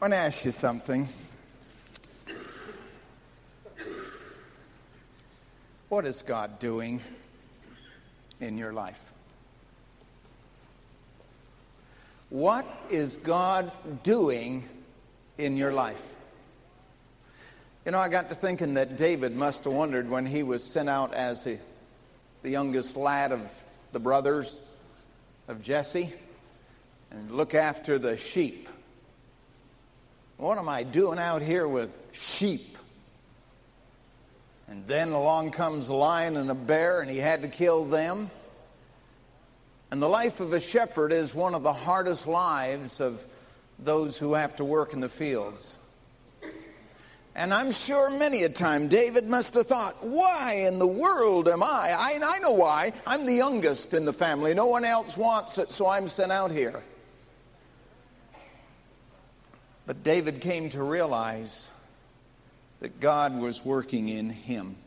want to ask you something. What is God doing in your life? What is God doing in your life? You know, I got to thinking that David must have wondered when he was sent out as the youngest lad of the brothers of Jesse and look after the sheep. What am I doing out here with sheep? And then along comes a lion and a bear, and he had to kill them. And the life of a shepherd is one of the hardest lives of those who have to work in the fields. And I'm sure many a time David must have thought, why in the world am I? I know why. I'm the youngest in the family. No one else wants it, so I'm sent out here. But David came to realize that God was working in him.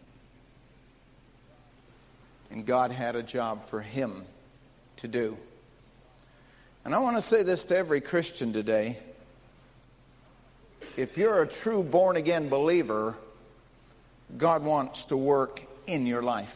And God had a job for him to do. And I want to say this to every Christian today. If you're a true born-again believer, God wants to work in your life.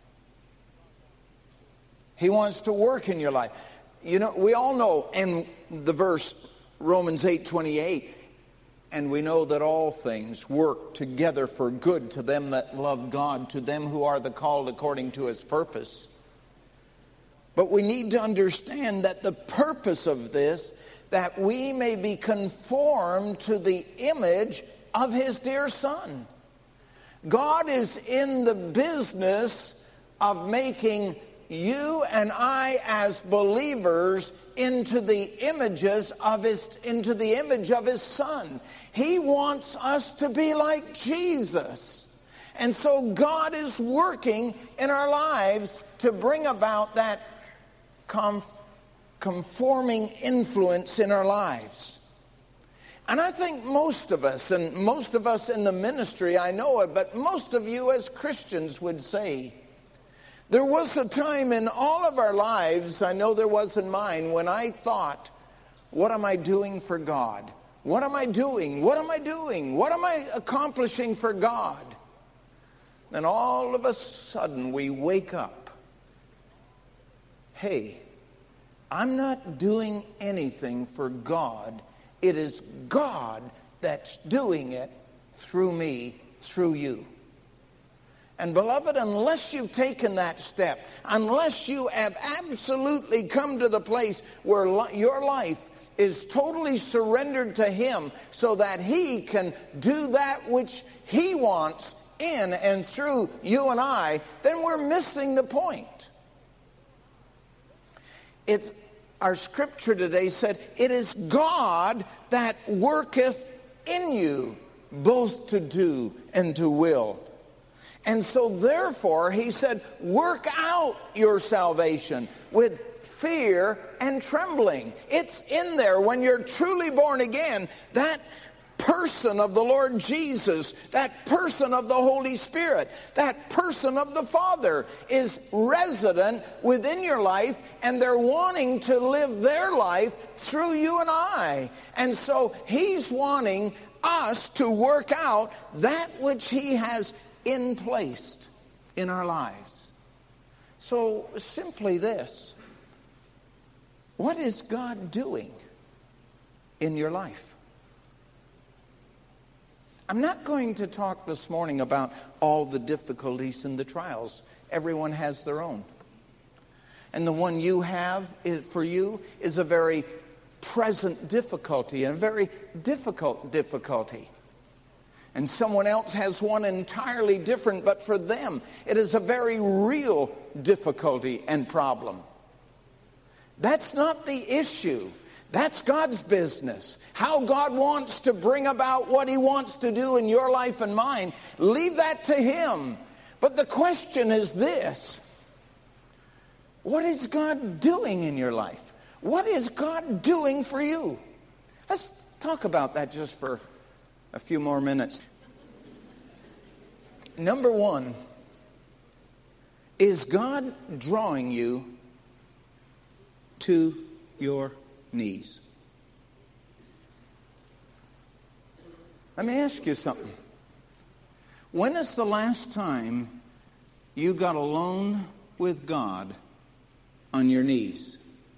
He wants to work in your life. You know, we all know in the verse Romans 8:28, and we know that all things work together for good to them that love God, to them who are the called according to his purpose. But we need to understand that the purpose of this, that we may be conformed to the image of his dear Son. God is in the business of making you and I as believers into the image of his Son. He wants us to be like Jesus. And so God is working in our lives to bring about that conforming influence in our lives. And I think most of us in the ministry, I know it, but most of you as Christians would say, there was a time in all of our lives, I know there was in mine, when I thought, what am I doing for God? What am I doing? What am I doing? What am I accomplishing for God? Then all of a sudden we wake up. Hey, I'm not doing anything for God. It is God that's doing it through me, through you. And beloved, unless you've taken that step, unless you have absolutely come to the place where your life is totally surrendered to him so that he can do that which he wants in and through you and I, then we're missing the point. Our scripture today said, it is God that worketh in you, both to do and to will. And so therefore, he said, work out your salvation with fear and trembling. It's in there. When you're truly born again, that person of the Lord Jesus, that person of the Holy Spirit, that person of the Father is resident within your life, and they're wanting to live their life through you and I. And so he's wanting us to work out that which he has in place in our lives. So simply this: what is God doing in your life? I'm not going to talk this morning about all the difficulties and the trials. Everyone has their own. And the one you have for you is a very present difficulty and a very difficult difficulty. And someone else has one entirely different, but for them it is a very real difficulty and problem. That's not the issue. That's God's business. How God wants to bring about what he wants to do in your life and mine, leave that to him. But the question is this: what is God doing in your life? What is God doing for you? Let's talk about that just for a few more minutes. Number one, is God drawing you to your knees? Let me ask you something. When is the last time you got alone with God on your knees?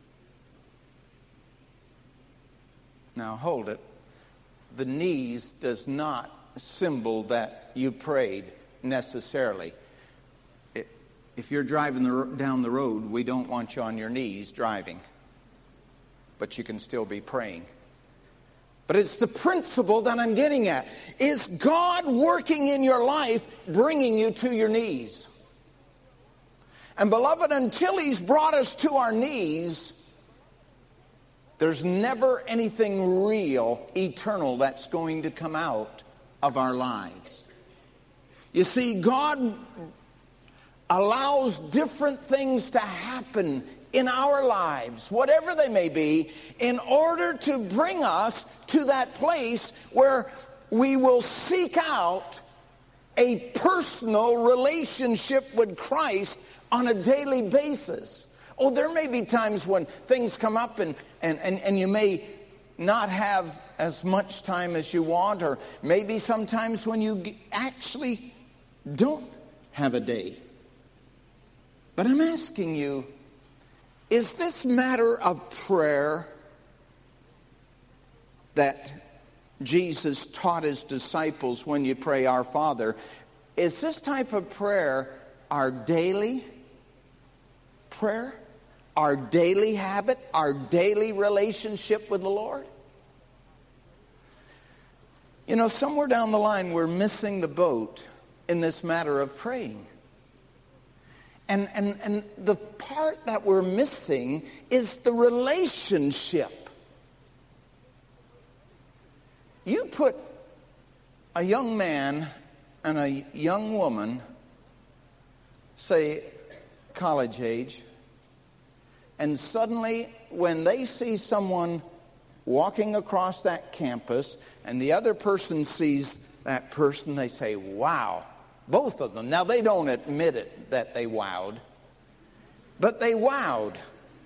Now hold it. The knees does not symbol that you prayed necessarily. If you're driving down the road, we don't want you on your knees driving. But you can still be praying. But it's the principle that I'm getting at. Is God working in your life, bringing you to your knees? And beloved, until He's brought us to our knees, there's never anything real, eternal, that's going to come out of our lives. You see, God allows different things to happen in our lives, whatever they may be, in order to bring us to that place where we will seek out a personal relationship with Christ on a daily basis. Oh, there may be times when things come up and you may not have as much time as you want, or maybe sometimes when you actually don't have a day. But I'm asking you, is this matter of prayer that Jesus taught His disciples when you pray Our Father, is this type of prayer our daily prayer, our daily habit, our daily relationship with the Lord? You know, somewhere down the line we're missing the boat in this matter of praying. And the part that we're missing is the relationship. You put a young man and a young woman, say college age, and suddenly when they see someone walking across that campus and the other person sees that person, they say, wow. Both of them. Now, they don't admit it that they wowed, but they wowed.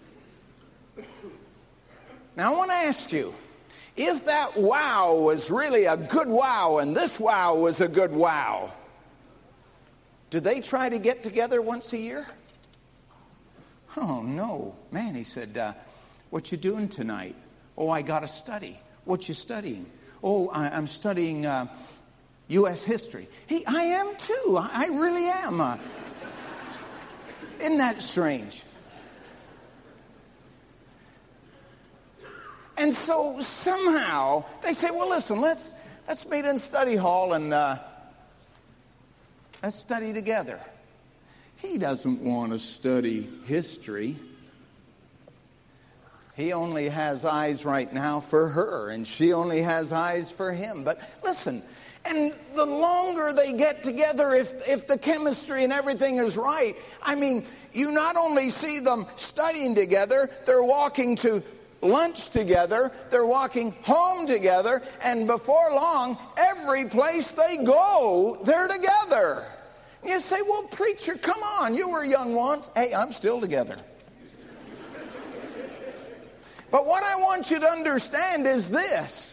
Now, I want to ask you, if that wow was really a good wow and this wow was a good wow, do they try to get together once a year? Oh, no. Man, he said, what you doing tonight? Oh, I got to study. What you studying? Oh, I'm studying U.S. history. I am too. I really am. Isn't that strange? And so somehow they say, well, listen, let's meet in study hall and let's study together. He doesn't want to study history. He only has eyes right now for her, and she only has eyes for him. But listen, and the longer they get together, if the chemistry and everything is right, I mean, you not only see them studying together, they're walking to lunch together, they're walking home together, and before long, every place they go, they're together. You say, well, preacher, come on, you were young once. Hey, I'm still together. But what I want you to understand is this.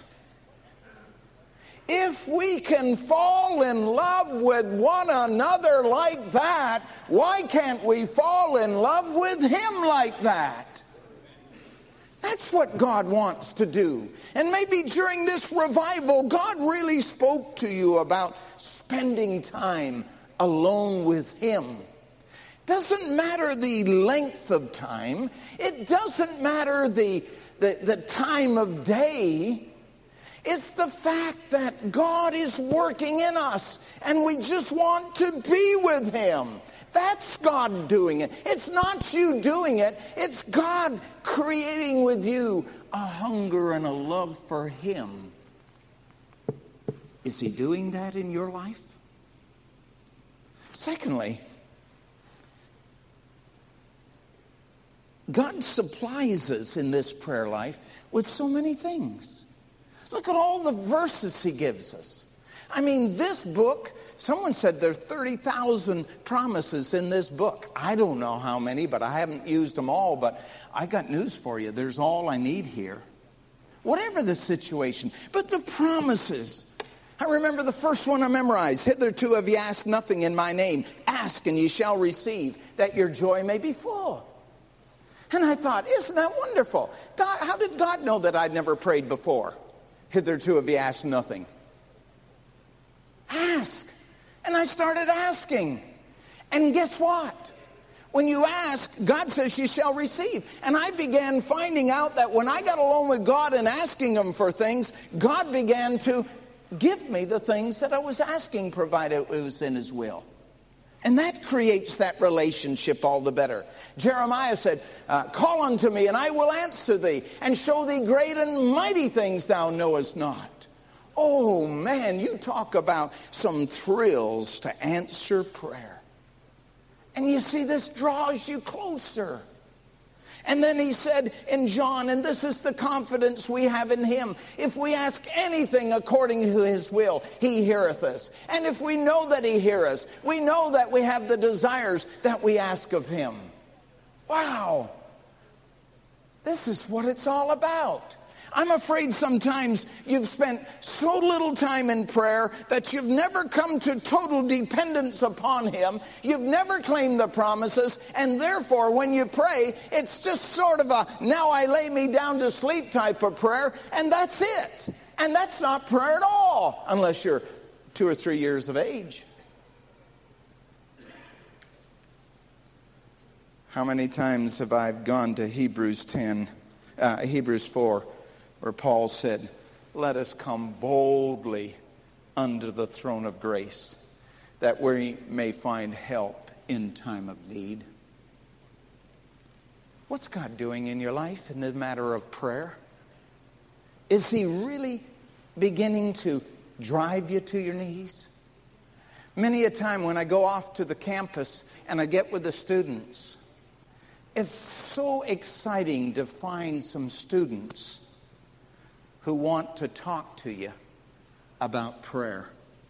If we can fall in love with one another like that, why can't we fall in love with Him like that? That's what God wants to do. And maybe during this revival, God really spoke to you about spending time alone with Him. Doesn't matter the length of time. It doesn't matter the time of day. It's the fact that God is working in us and we just want to be with Him. That's God doing it. It's not you doing it. It's God creating with you a hunger and a love for Him. Is He doing that in your life? Secondly, God supplies us in this prayer life with so many things. Look at all the verses He gives us. I mean, this book, someone said there are 30,000 promises in this book. I don't know how many, but I haven't used them all. But I got news for you. There's all I need here. Whatever the situation. But the promises. I remember the first one I memorized. Hitherto have ye asked nothing in my name. Ask and ye shall receive, that your joy may be full. And I thought, isn't that wonderful? God, how did God know that I'd never prayed before? Hitherto have ye asked nothing. Ask. And I started asking. And guess what? When you ask, God says you shall receive. And I began finding out that when I got alone with God and asking him for things, God began to give me the things that I was asking, provided it was in his will. And that creates that relationship all the better. Jeremiah said, call unto me, and I will answer thee, and show thee great and mighty things thou knowest not. Oh, man, you talk about some thrills to answer prayer. And you see, this draws you closer. And then he said in John, and this is the confidence we have in him, if we ask anything according to his will, he heareth us. And if we know that he heareth us, we know that we have the desires that we ask of him. Wow. This is what it's all about. I'm afraid sometimes you've spent so little time in prayer that you've never come to total dependence upon him. You've never claimed the promises, and therefore when you pray, it's just sort of a now I lay me down to sleep type of prayer, and that's it. And that's not prayer at all, unless you're 2 or 3 years of age. How many times have I gone to Hebrews 4, where Paul said, let us come boldly unto the throne of grace, that we may find help in time of need. What's God doing in your life in the matter of prayer? Is he really beginning to drive you to your knees? Many a time when I go off to the campus and I get with the students, it's so exciting to find some students who want to talk to you about prayer.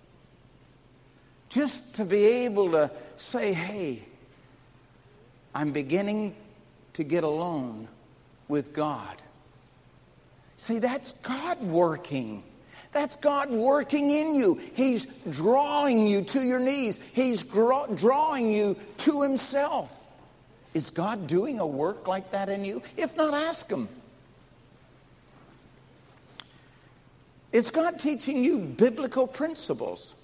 Just to be able to say, hey, I'm beginning to get alone with God. See, that's God working. That's God working in you. He's drawing you to your knees. He's drawing you to himself. Is God doing a work like that in you? If not, ask him. Is God teaching you biblical principles?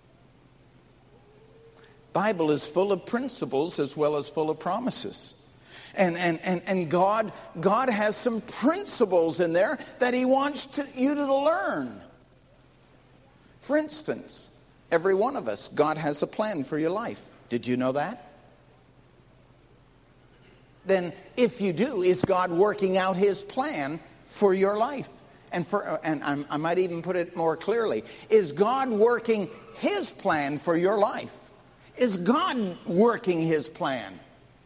Bible is full of principles as well as full of promises. And God has some principles in there that he wants you to learn. For instance, every one of us, God has a plan for your life. Did you know that? Then if you do, is God working out his plan for your life? And I might even put it more clearly. Is God working his plan for your life? Is God working his plan?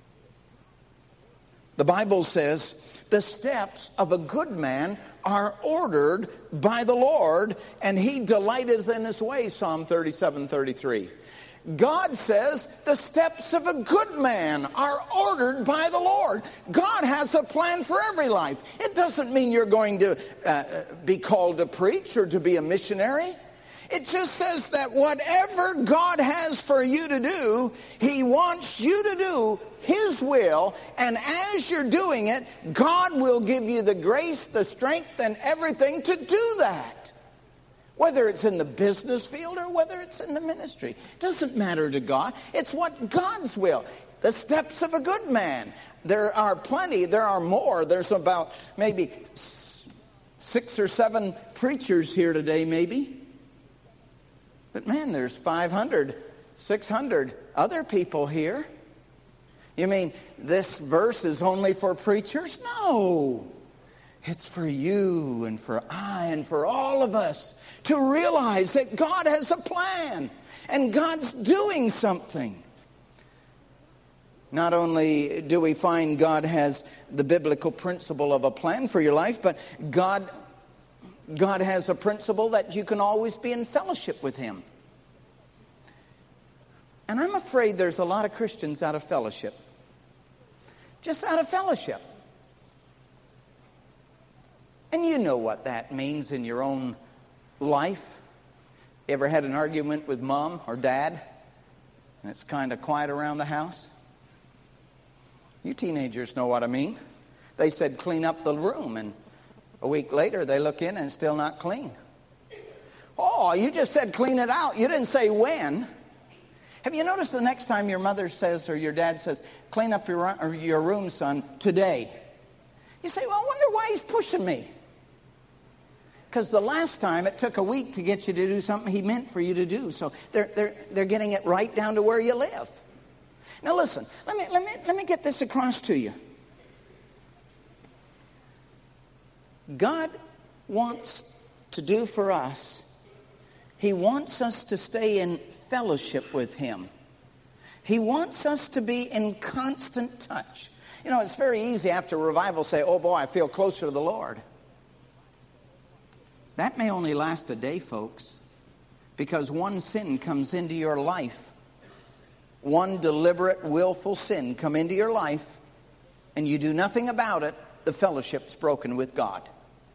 The Bible says, the steps of a good man are ordered by the Lord, and he delighteth in his way, Psalm 37:33. God says the steps of a good man are ordered by the Lord. God has a plan for every life. It doesn't mean you're going to be called to preach or to be a missionary. It just says that whatever God has for you to do, he wants you to do his will. And as you're doing it, God will give you the grace, the strength, and everything to do that. Whether it's in the business field or whether it's in the ministry. It doesn't matter to God. It's what God's will. The steps of a good man. There are plenty. There are more. There's about maybe 6 or 7 preachers here today, maybe. But man, there's 500, 600 other people here. You mean this verse is only for preachers? No. It's for you and for I and for all of us to realize that God has a plan and God's doing something. Not only do we find God has the biblical principle of a plan for your life, but God has a principle that you can always be in fellowship with him. And I'm afraid there's a lot of Christians out of fellowship. Just out of fellowship. And you know what that means in your own life. You ever had an argument with mom or dad, and it's kind of quiet around the house? You teenagers know what I mean. They said, clean up the room, and a week later they look in and it's still not clean. Oh, you just said clean it out. You didn't say when. Have you noticed the next time your mother says or your dad says, clean up your room, son, today? You say, well, I wonder why he's pushing me. Because the last time it took a week to get you to do something he meant for you to do. So they're getting it right down to where you live. Now listen, let me get this across to you. God wants to do for us, He wants us to stay in fellowship with Him. He wants us to be in constant touch. You know, it's very easy after revival to say, oh boy, I feel closer to the Lord. That may only last a day, folks, because one sin comes into your life. One deliberate, willful sin come into your life, and you do nothing about it, the fellowship's broken with God.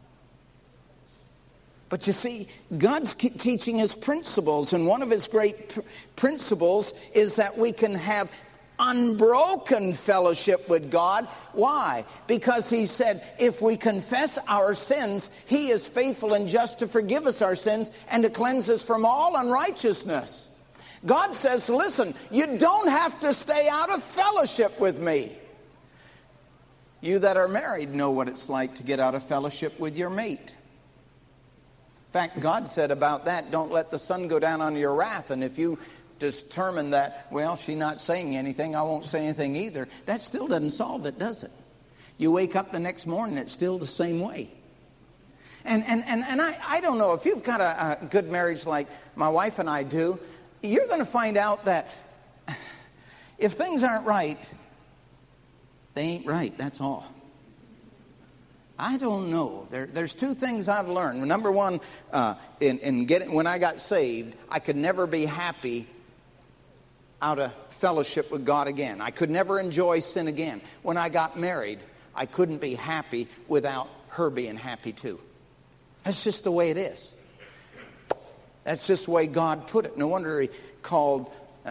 But you see, God's teaching His principles, and one of His great principles is that we can have unbroken fellowship with God. Why? Because He said, if we confess our sins, He is faithful and just to forgive us our sins and to cleanse us from all unrighteousness. God says, listen, you don't have to stay out of fellowship with me. You that are married know what it's like to get out of fellowship with your mate. In fact, God said about that, don't let the sun go down on your wrath. And if you determine that, well, she's not saying anything, I won't say anything either, that still doesn't solve it, does it? You wake up the next morning, it's still the same way. And I don't know, if you've got a good marriage like my wife and I do, you're going to find out that if things aren't right, they ain't right, that's all. I don't know. There's two things I've learned. Number one, when I got saved, I could never be happy out of fellowship with God again. I could never enjoy sin again. When I got married, I couldn't be happy without her being happy too. That's just the way it is. That's just the way God put it. No wonder He called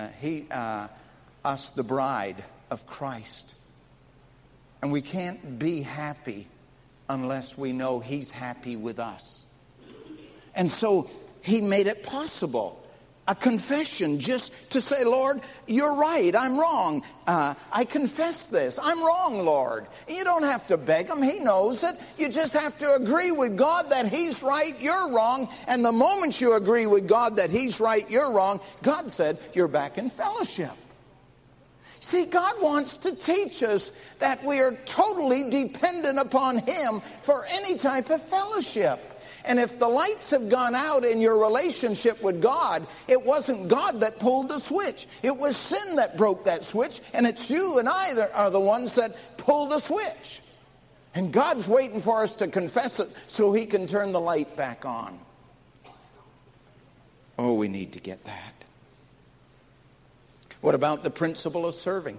us the bride of Christ. And we can't be happy unless we know He's happy with us. And so He made it possible. A confession, just to say, Lord, you're right, I'm wrong. I confess this. I'm wrong, Lord. You don't have to beg Him. He knows it. You just have to agree with God that He's right, you're wrong. And the moment you agree with God that He's right, you're wrong, God said, you're back in fellowship. See, God wants to teach us that we are totally dependent upon Him for any type of fellowship. And if the lights have gone out in your relationship with God, it wasn't God that pulled the switch. It was sin that broke that switch, and it's you and I that are the ones that pull the switch. And God's waiting for us to confess it so He can turn the light back on. Oh, we need to get that. What about the principle of serving?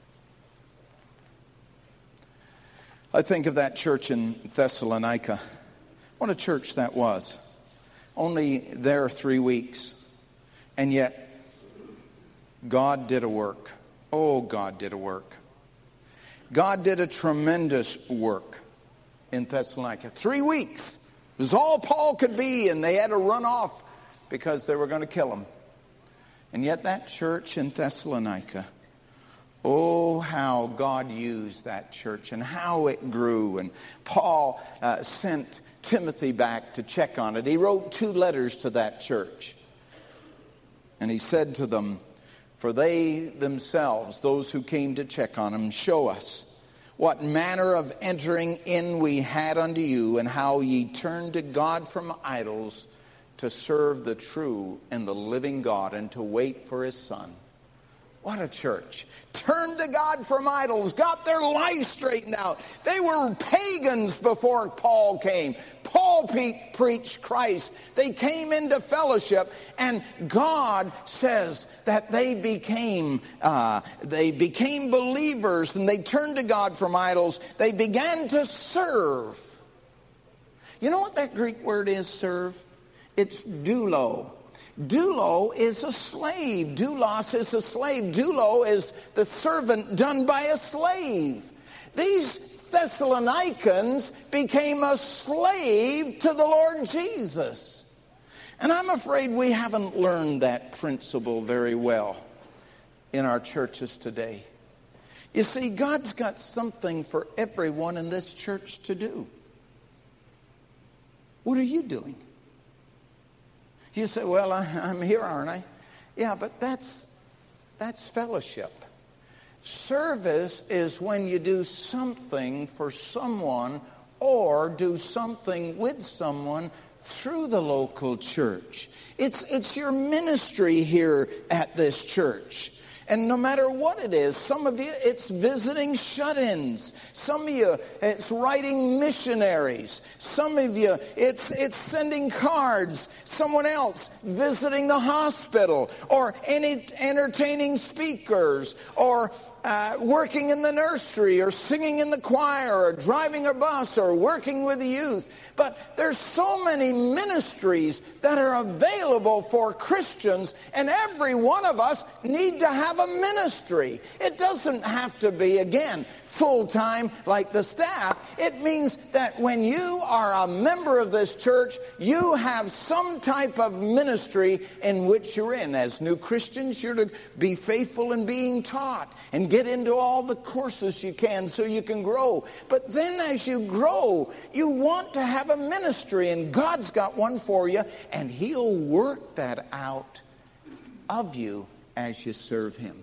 I think of that church in Thessalonica. What a church that was. Only there 3 weeks. And yet, God did a work. Oh, God did a work. God did a tremendous work in Thessalonica. 3 weeks. It was all Paul could be, and they had to run off because they were going to kill him. And yet that church in Thessalonica, oh, how God used that church and how it grew. And Paul sent Timothy back to check on it. He wrote 2 letters to that church. And he said to them, for they themselves, those who came to check on him, show us what manner of entering in we had unto you, and how ye turned to God from idols to serve the true and the living God, and to wait for His Son. What a church. Turned to God from idols, got their life straightened out. They were pagans before Paul came. Paul preached Christ. They came into fellowship, and God says that they became believers, and they turned to God from idols. They began to serve. You know what that Greek word is, serve? It's doulo. Doulo is a slave. Doulos is a slave. Doulo is the servant done by a slave. These Thessalonians became a slave to the Lord Jesus. And I'm afraid we haven't learned that principle very well in our churches today. You see, God's got something for everyone in this church to do. What are you doing? You say, well, I'm here, aren't I? Yeah, but that's fellowship. Service is when you do something for someone or do something with someone through the local church. It's your ministry here at this church. And no matter what it is, some of you, it's visiting shut-ins. Some of you, it's writing missionaries. Some of you, it's sending cards. Someone else, visiting the hospital. Or entertaining speakers. Or working in the nursery. Or singing in the choir. Or driving a bus. Or working with the youth. But there's so many ministries that are available for Christians, and every one of us need to have a ministry. It doesn't have to be, again, full-time like the staff. It means that when you are a member of this church, you have some type of ministry in which you're in. As new Christians, you're to be faithful in being taught and get into all the courses you can so you can grow. But then as you grow, you want to have a ministry, and God's got one for you, and He'll work that out of you as you serve Him.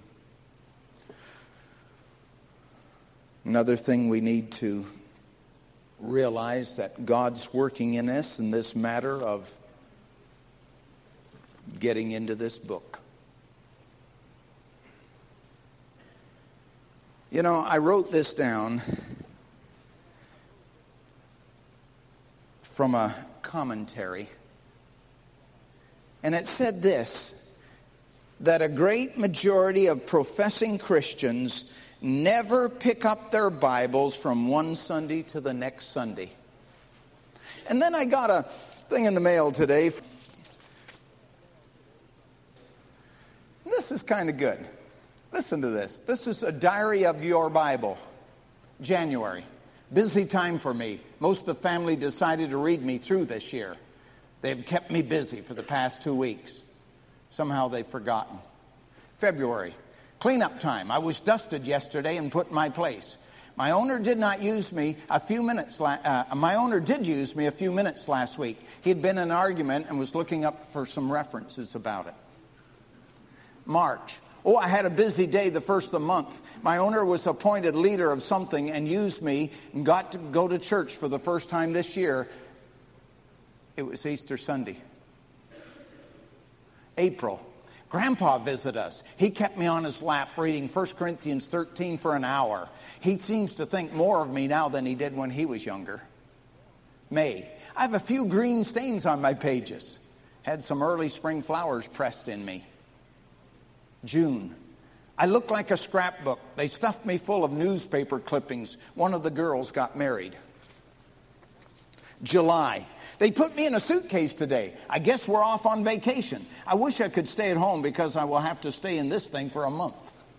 Another thing we need to realize that God's working in us in this matter of getting into this book. You know, I wrote this down from a commentary. And it said this, that a great majority of professing Christians never pick up their Bibles from one Sunday to the next Sunday. And then I got a thing in the mail today. This is kind of good. Listen to this. This is a diary of your Bible. January. Busy time for me. Most of the family decided to read me through this year. They've kept me busy for the past 2 weeks. Somehow they've forgotten. February. Cleanup time. I was dusted yesterday and put in my place. My owner did not use me a few minutes. My owner did use me a few minutes last week. He had been in an argument and was looking up for some references about it. March. Oh, I had a busy day the first of the month. My owner was appointed leader of something and used me and got to go to church for the first time this year. It was Easter Sunday. April. Grandpa visited us. He kept me on his lap reading 1 Corinthians 13 for an hour. He seems to think more of me now than he did when he was younger. May. I have a few green stains on my pages. Had some early spring flowers pressed in me. June. I look like a scrapbook. They stuffed me full of newspaper clippings. One of the girls got married. July. They put me in a suitcase today. I guess we're off on vacation. I wish I could stay at home because I will have to stay in this thing for a month.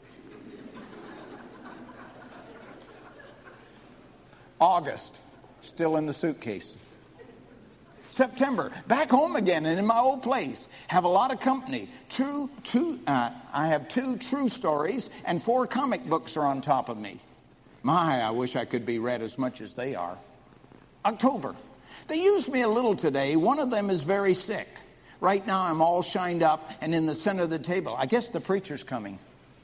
August. Still in the suitcase. September, back home again and in my old place. Have a lot of company. I have 2 true stories and 4 comic books are on top of me. My, I wish I could be read as much as they are. October, they used me a little today. One of them is very sick. Right now I'm all shined up and in the center of the table. I guess the preacher's coming.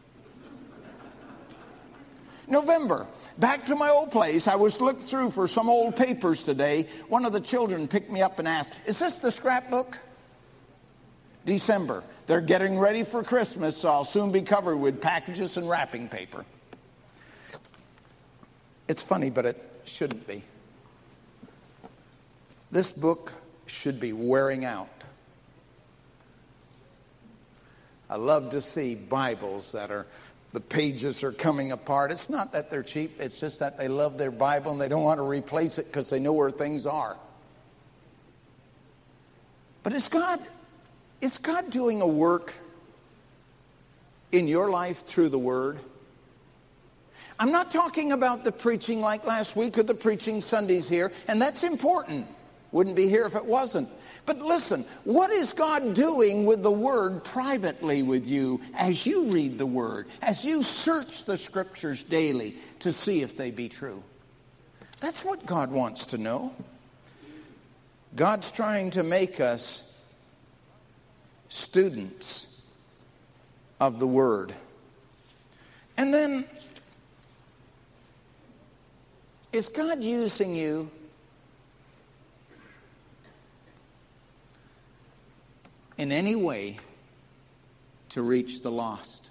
November. Back to my old place. I was looked through for some old papers today. One of the children picked me up and asked, "Is this the scrapbook?" December. They're getting ready for Christmas, so I'll soon be covered with packages and wrapping paper. It's funny, but it shouldn't be. This book should be wearing out. I love to see Bibles that the pages are coming apart. It's not that they're cheap. It's just that they love their Bible and they don't want to replace it because they know where things are. But Is God doing a work in your life through the Word? I'm not talking about the preaching like last week or the preaching Sundays here, and that's important. Wouldn't be here if it wasn't. But listen, what is God doing with the Word privately with you as you read the Word, as you search the Scriptures daily to see if they be true? That's what God wants to know. God's trying to make us students of the Word. And then, is God using you in any way to reach the lost?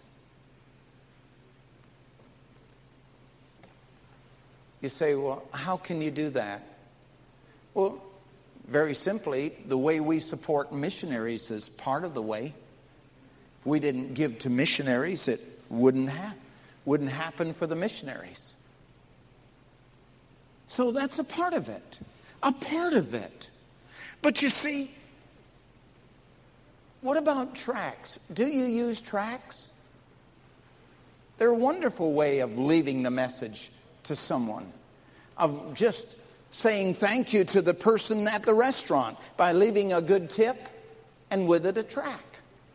You say, well, how can you do that? Well, very simply, the way we support missionaries is part of the way. If we didn't give to missionaries, it wouldn't happen for the missionaries. So that's a part of it. A part of it. But you see, what about tracts? Do you use tracts? They're a wonderful way of leaving the message to someone, of just saying thank you to the person at the restaurant by leaving a good tip and with it a tract.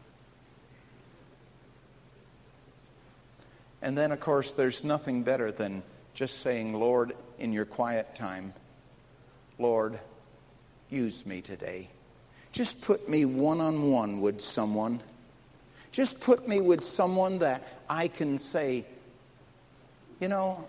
And then, of course, there's nothing better than just saying, Lord, in your quiet time, Lord, use me today. Just put me one-on-one with someone. Just put me with someone that I can say, you know,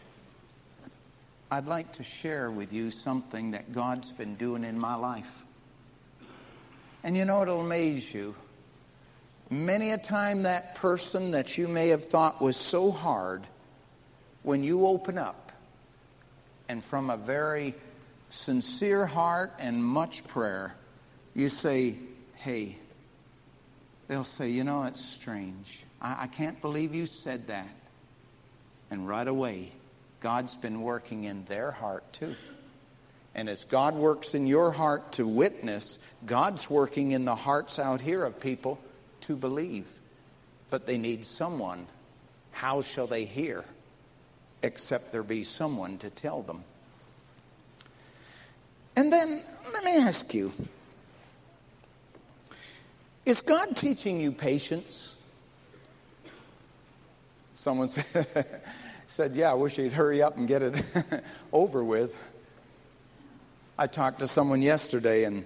I'd like to share with you something that God's been doing in my life. And you know, it'll amaze you. Many a time that person that you may have thought was so hard, when you open up and from a very sincere heart and much prayer, you say, hey, they'll say, you know, it's strange. I can't believe you said that. And right away, God's been working in their heart too. And as God works in your heart to witness, God's working in the hearts out here of people to believe. But they need someone. How shall they hear? Except there be someone to tell them. And then, let me ask you, is God teaching you patience? Someone said, yeah, I wish he'd hurry up and get it over with. I talked to someone yesterday, and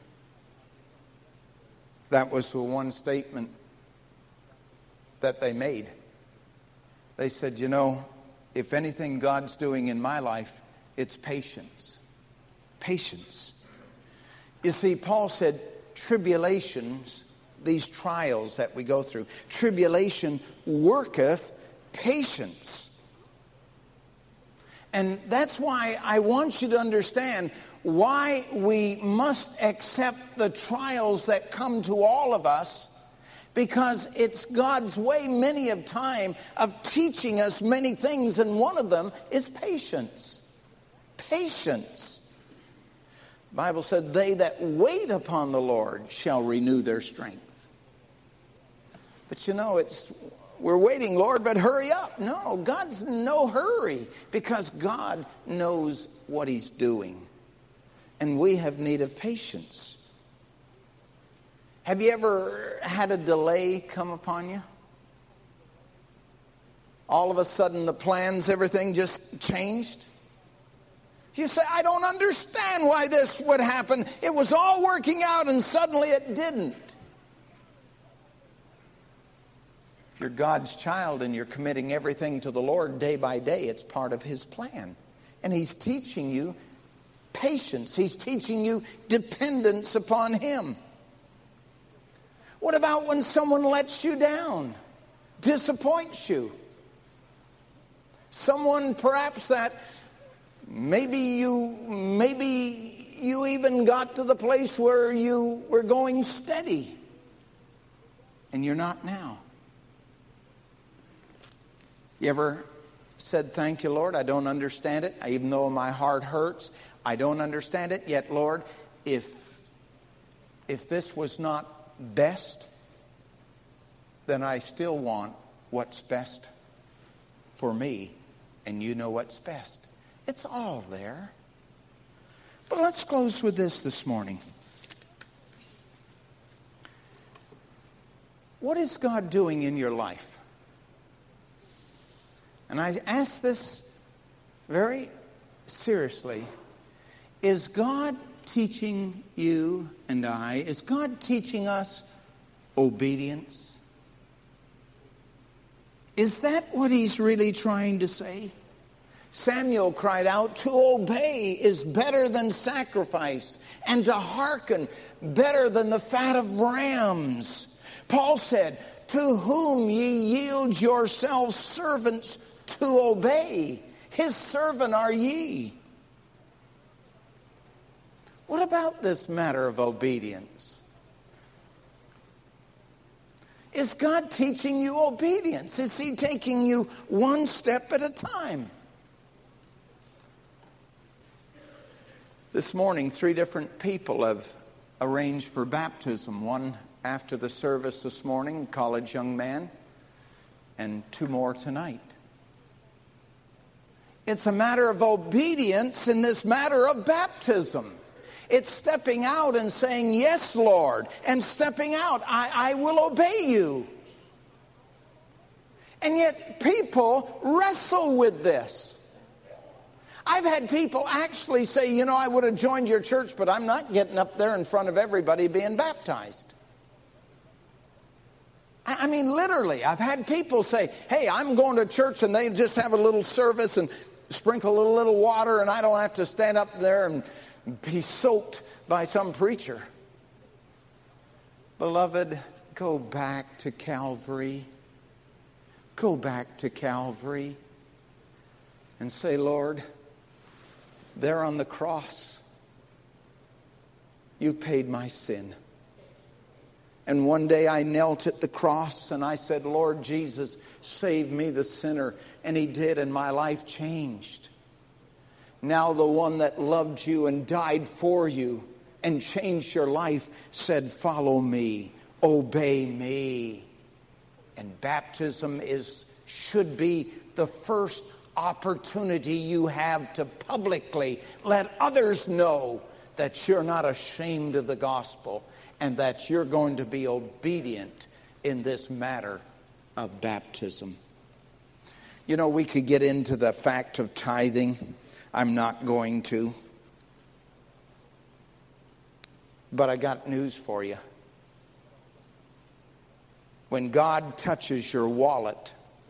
that was the one statement that they made. They said, you know, if anything God's doing in my life, it's patience. Patience. You see, Paul said, tribulations, these trials that we go through, tribulation worketh patience. And that's why I want you to understand why we must accept the trials that come to all of us, because it's God's way many of time of teaching us many things, and one of them is patience. Patience. The Bible said, they that wait upon the Lord shall renew their strength. But you know, we're waiting, Lord, but hurry up. No, God's in no hurry, because God knows what he's doing. And we have need of patience. Have you ever had a delay come upon you? All of a sudden the plans, everything just changed? You say, I don't understand why this would happen. It was all working out and suddenly it didn't. If you're God's child and you're committing everything to the Lord day by day, it's part of his plan. And he's teaching you patience. He's teaching you dependence upon him. What about when someone lets you down, disappoints you? Someone perhaps that maybe you even got to the place where you were going steady, and you're not now. You ever said, thank you, Lord, I don't understand it, even though my heart hurts, I don't understand it, yet, Lord, if this was not best, then I still want what's best for me, and you know what's best. It's all there. But let's close with this morning. What is God doing in your life? And I ask this very seriously. Is God teaching you and I, is God teaching us obedience? Is that what he's really trying to say? Samuel cried out, to obey is better than sacrifice, and to hearken better than the fat of rams. Paul said, to whom ye yield yourselves servants to obey. His servant are ye. What about this matter of obedience? Is God teaching you obedience? Is he taking you one step at a time? This morning, 3 different people have arranged for baptism. One after the service this morning, college young man, and 2 more tonight. It's a matter of obedience in this matter of baptism. It's stepping out and saying, yes, Lord, and stepping out. I will obey you. And yet people wrestle with this. I've had people actually say, I would have joined your church, but I'm not getting up there in front of everybody being baptized. I mean, literally, I've had people say, hey, I'm going to church, and they just have a little service and sprinkle a little water, and I don't have to stand up there and be soaked by some preacher. Beloved, go back to Calvary. Go back to Calvary and say, Lord, there on the cross, you paid my sin. And one day I knelt at the cross and I said, Lord Jesus, save me the sinner. And he did, and my life changed. Now the one that loved you and died for you and changed your life said, follow me, obey me. And baptism should be the first opportunity you have to publicly let others know that you're not ashamed of the gospel and that you're going to be obedient in this matter of baptism. We could get into the fact of tithing. I'm not going to. But I got news for you. When God touches your wallet,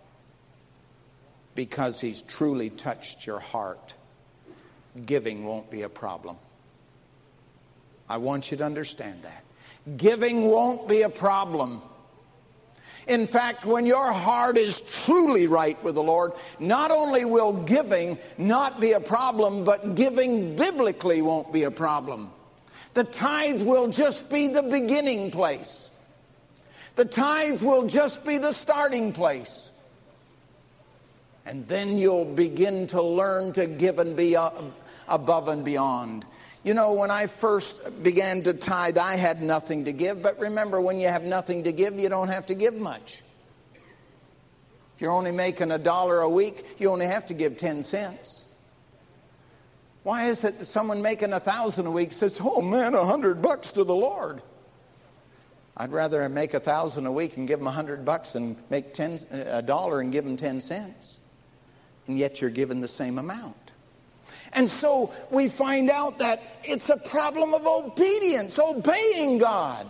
because he's truly touched your heart, giving won't be a problem. I want you to understand that. Giving won't be a problem. In fact, when your heart is truly right with the Lord, not only will giving not be a problem, but giving biblically won't be a problem. The tithe will just be the beginning place. The tithe will just be the starting place. And then you'll begin to learn to give and be above and beyond. When I first began to tithe, I had nothing to give. But remember, when you have nothing to give, you don't have to give much. If you're only making $1 a week, you only have to give 10 cents. Why is it that someone making 1,000 a week says, oh man, $100 to the Lord? I'd rather make 1,000 a week and give them $100 than make $1 and give them 10 cents. And yet you're given the same amount. And so we find out that it's a problem of obedience, obeying God.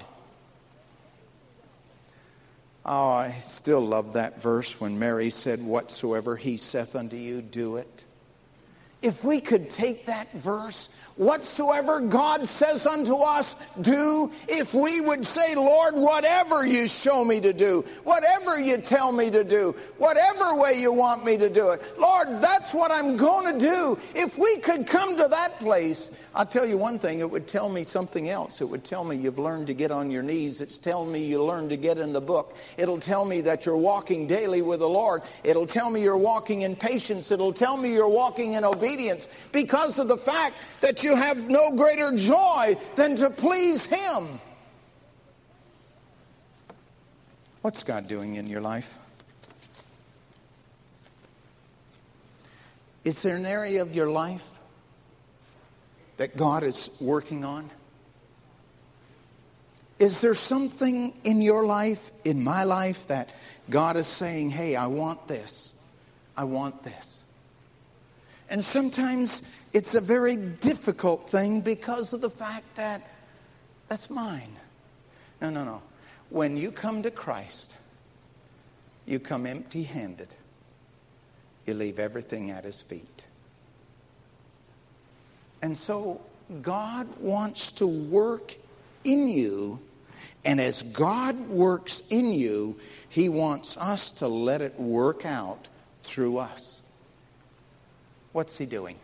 Oh, I still love that verse when Mary said, whatsoever he saith unto you, do it. If we could take that verse, whatsoever God says unto us, do. If we would say, Lord, whatever you show me to do, whatever you tell me to do, whatever way you want me to do it, Lord, that's what I'm going to do. If we could come to that place, I'll tell you one thing, it would tell me something else. It would tell me you've learned to get on your knees. It's telling me you learned to get in the book. It'll tell me that you're walking daily with the Lord. It'll tell me you're walking in patience. It'll tell me you're walking in obedience because of the fact that you have no greater joy than to please him. What's God doing in your life? Is there an area of your life that God is working on? Is there something in your life, in my life, that God is saying, hey, I want this. I want this. And sometimes it's a very difficult thing because of the fact that that's mine. No. When you come to Christ, you come empty-handed. You leave everything at His feet. And so God wants to work in you, and as God works in you, He wants us to let it work out through us. What's He doing?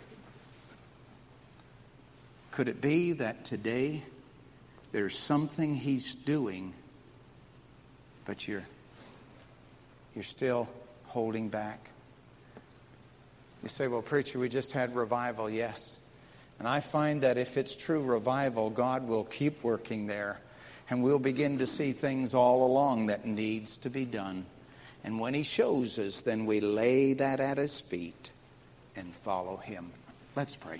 Could it be that today there's something He's doing, but you're still holding back? You say, well, preacher, we just had revival. Yes. And I find that if it's true revival, God will keep working there. And we'll begin to see things all along that needs to be done. And when He shows us, then we lay that at His feet and follow Him. Let's pray.